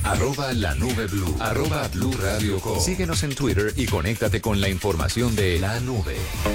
@lanubeblu, @Blue Radio Co. Síguenos en Twitter y conéctate con la información de la nube.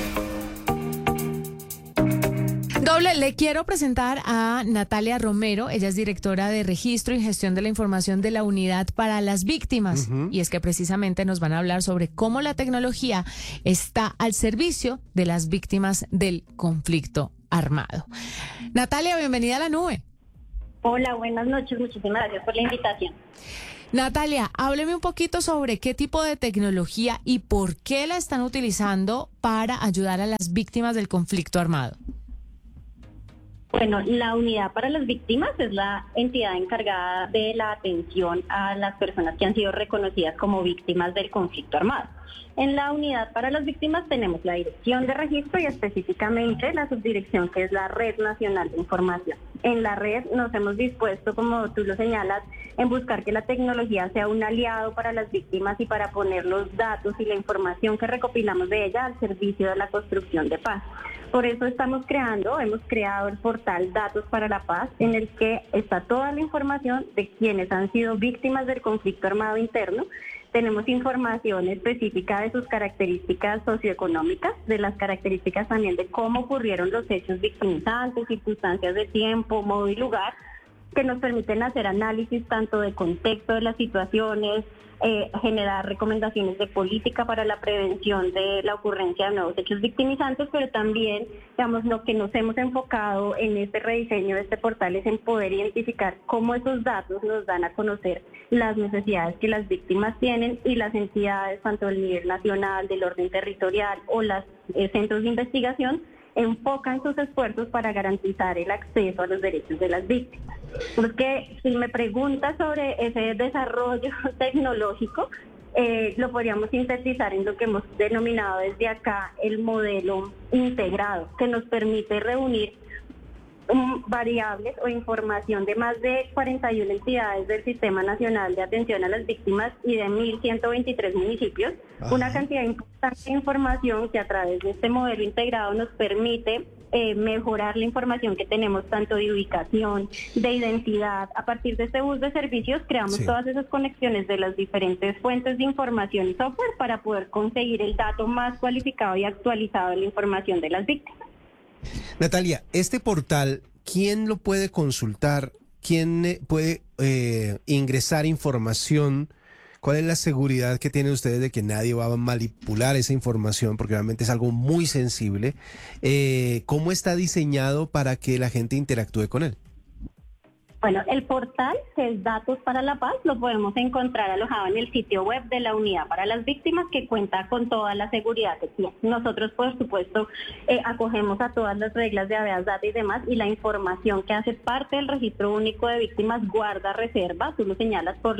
Le quiero presentar a Natalia Romero. Ella es directora de Registro y Gestión de la Información de la Unidad para las Víctimas. Y es que precisamente nos van a hablar sobre cómo la tecnología está al servicio de las víctimas del conflicto armado. Natalia, bienvenida a la nube. Hola, buenas noches. Muchísimas gracias por la invitación. Natalia, hábleme un poquito sobre qué tipo de tecnología y por qué la están utilizando para ayudar a las víctimas del conflicto armado. Bueno, la Unidad para las Víctimas es la entidad encargada de la atención a las personas que han sido reconocidas como víctimas del conflicto armado. En la Unidad para las Víctimas tenemos la Dirección de Registro y específicamente la subdirección que es la Red Nacional de Información. En la red nos hemos dispuesto, como tú lo señalas, en buscar que la tecnología sea un aliado para las víctimas y para poner los datos y la información que recopilamos de ella al servicio de la construcción de paz. Por eso hemos creado el portal Datos para la Paz, en el que está toda la información de quienes han sido víctimas del conflicto armado interno. Tenemos información específica de sus características socioeconómicas, de las características también de cómo ocurrieron los hechos victimizantes, circunstancias de tiempo, modo y lugar, que nos permiten hacer análisis tanto de contexto de las situaciones, generar recomendaciones de política para la prevención de la ocurrencia de nuevos hechos victimizantes, pero también, digamos, lo que nos hemos enfocado en este rediseño de este portal es en poder identificar cómo esos datos nos dan a conocer las necesidades que las víctimas tienen y las entidades, tanto del nivel nacional, del orden territorial o los centros de investigación, enfocan sus esfuerzos para garantizar el acceso a los derechos de las víctimas. Porque si me preguntas sobre ese desarrollo tecnológico, lo podríamos sintetizar en lo que hemos denominado desde acá el modelo integrado, que nos permite reunir variables o información de más de 41 entidades del Sistema Nacional de Atención a las Víctimas y de 1.123 municipios. Ajá. Una cantidad importante de información que a través de este modelo integrado nos permite mejorar la información que tenemos tanto de ubicación, de identidad. A partir de este bus de servicios creamos todas esas conexiones de las diferentes fuentes de información y software para poder conseguir el dato más cualificado y actualizado de la información de las víctimas. Natalia, este portal, ¿quién lo puede consultar? ¿Quién puede ingresar información? ¿Cuál es la seguridad que tienen ustedes de que nadie va a manipular esa información? Porque realmente es algo muy sensible. ¿Cómo está diseñado para que la gente interactúe con él? Bueno, el portal, que es Datos para la Paz, lo podemos encontrar alojado en el sitio web de la Unidad para las Víctimas, que cuenta con toda la seguridad que tiene. Nosotros, por supuesto, acogemos a todas las reglas de habeas data y demás, y la información que hace parte del Registro Único de Víctimas guarda reserva. Tú lo señalas por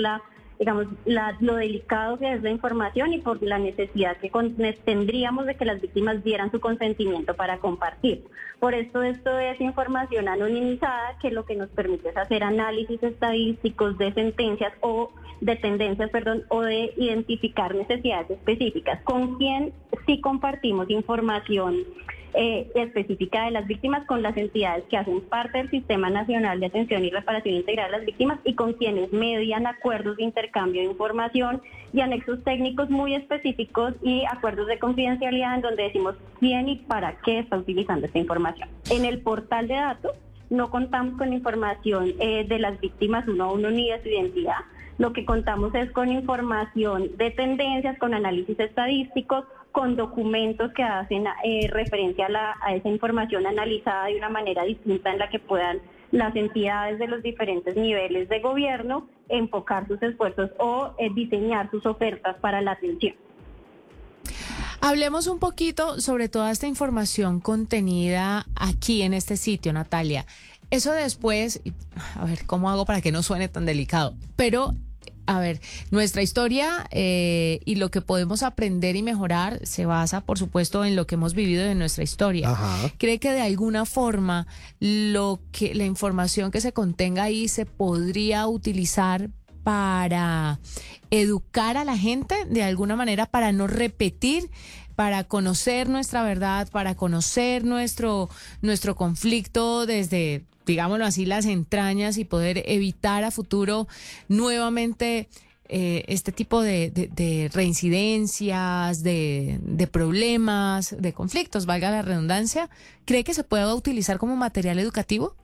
lo delicado que es la información y por la necesidad que tendríamos de que las víctimas dieran su consentimiento para compartir. Por esto es información anonimizada, que lo que nos permite es hacer análisis estadísticos de sentencias o de tendencias, o de identificar necesidades específicas. ¿Con quién sí compartimos información específica de las víctimas? Con las entidades que hacen parte del Sistema Nacional de Atención y Reparación Integral de las Víctimas y con quienes median acuerdos de intercambio de información y anexos técnicos muy específicos y acuerdos de confidencialidad en donde decimos quién y para qué está utilizando esta información. En el portal de datos no contamos con información de las víctimas uno a uno ni de su identidad. Lo que contamos es con información de tendencias, con análisis estadísticos, con documentos que hacen referencia a esa información analizada de una manera distinta en la que puedan las entidades de los diferentes niveles de gobierno enfocar sus esfuerzos o diseñar sus ofertas para la atención. Hablemos un poquito sobre toda esta información contenida aquí en este sitio, Natalia. Eso después, a ver, ¿cómo hago para que no suene tan delicado? Pero, a ver, nuestra historia y lo que podemos aprender y mejorar se basa, por supuesto, en lo que hemos vivido de nuestra historia. Ajá. ¿Cree que de alguna forma la información que se contenga ahí se podría utilizar para educar a la gente de alguna manera para no repetir para conocer nuestra verdad, para conocer nuestro conflicto desde, digámoslo así, las entrañas y poder evitar a futuro nuevamente este tipo de reincidencias, de problemas, de conflictos, valga la redundancia? ¿Cree que se pueda utilizar como material educativo?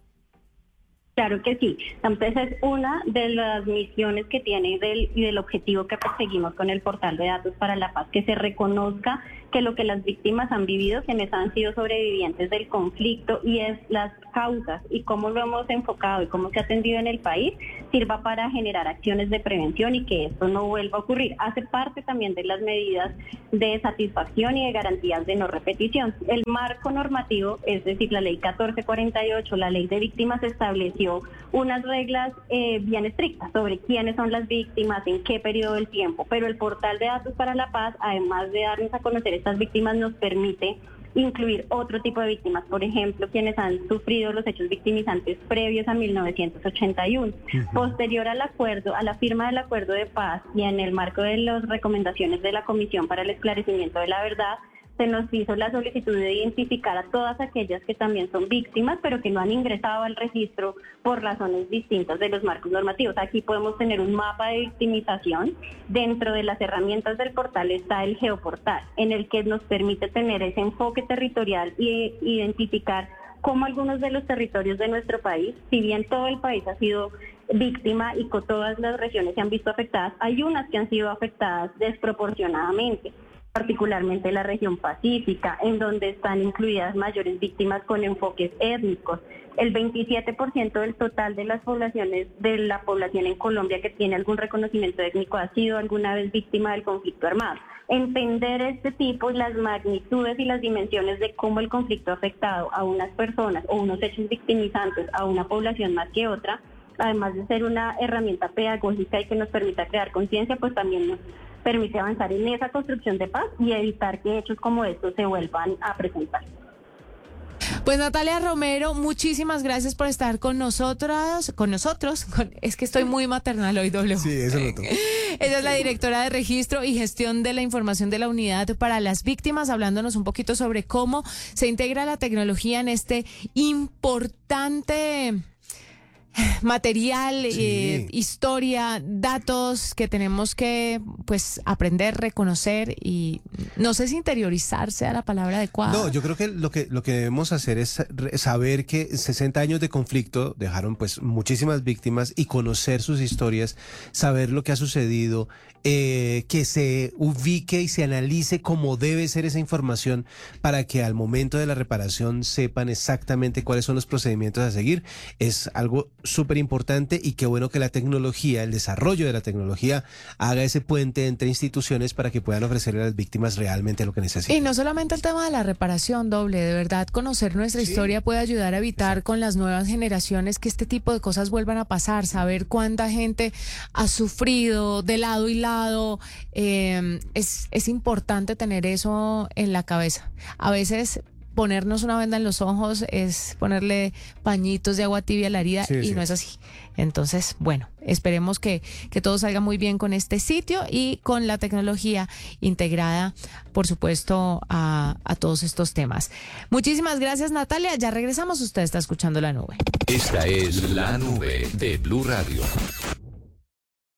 Claro que sí. Entonces es una de las misiones que tiene y del objetivo que perseguimos con el portal de datos para la paz, que se reconozca que lo que las víctimas han vivido, quienes han sido sobrevivientes del conflicto y es las causas y cómo lo hemos enfocado y cómo se ha atendido en el país, sirva para generar acciones de prevención y que esto no vuelva a ocurrir. Hace parte también de las medidas de satisfacción y de garantías de no repetición. El marco normativo, es decir, la ley 1448, la ley de víctimas, estableció unas reglas bien estrictas sobre quiénes son las víctimas, en qué periodo del tiempo, pero el portal de datos para la paz, además de darnos a conocer estas víctimas, nos permite incluir otro tipo de víctimas, por ejemplo, quienes han sufrido los hechos victimizantes previos a 1981. Posterior al acuerdo, a la firma del acuerdo de paz y en el marco de las recomendaciones de la Comisión para el Esclarecimiento de la Verdad, se nos hizo la solicitud de identificar a todas aquellas que también son víctimas, pero que no han ingresado al registro por razones distintas de los marcos normativos. Aquí podemos tener un mapa de victimización. Dentro de las herramientas del portal está el geoportal, en el que nos permite tener ese enfoque territorial e identificar cómo algunos de los territorios de nuestro país, si bien todo el país ha sido víctima y con todas las regiones se han visto afectadas, hay unas que han sido afectadas desproporcionadamente, particularmente la región pacífica, en donde están incluidas mayores víctimas con enfoques étnicos. El 27% del total de las poblaciones, de la población en Colombia que tiene algún reconocimiento étnico ha sido alguna vez víctima del conflicto armado. Entender este tipo, las magnitudes y las dimensiones de cómo el conflicto ha afectado a unas personas o unos hechos victimizantes a una población más que otra, además de ser una herramienta pedagógica y que nos permita crear conciencia, pues también nos permite avanzar en esa construcción de paz y evitar que hechos como estos se vuelvan a presentar. Pues Natalia Romero, muchísimas gracias por estar con nosotros. Es que estoy muy maternal hoy, W. Sí, eso noto. Ella es la directora de Registro y Gestión de la Información de la Unidad para las Víctimas, hablándonos un poquito sobre cómo se integra la tecnología en este importante material, historia, datos que tenemos que pues aprender, reconocer y no sé si interiorizar sea la palabra adecuada. No, yo creo que lo que debemos hacer es saber que 60 años de conflicto dejaron pues muchísimas víctimas y conocer sus historias, saber lo que ha sucedido, que se ubique y se analice cómo debe ser esa información para que al momento de la reparación sepan exactamente cuáles son los procedimientos a seguir. Es algo súper importante y qué bueno que la tecnología, el desarrollo de la tecnología haga ese puente entre instituciones para que puedan ofrecerle a las víctimas realmente lo que necesitan. Y no solamente el tema de la reparación, W, de verdad conocer nuestra historia puede ayudar a evitar con las nuevas generaciones que este tipo de cosas vuelvan a pasar, saber cuánta gente ha sufrido de lado y lado, es importante tener eso en la cabeza. A veces ponernos una venda en los ojos es ponerle pañitos de agua tibia a la herida y no es así. Entonces, bueno, esperemos que todo salga muy bien con este sitio y con la tecnología integrada, por supuesto, a todos estos temas. Muchísimas gracias, Natalia. Ya regresamos. Usted está escuchando La Nube. Esta es La Nube de Blue Radio.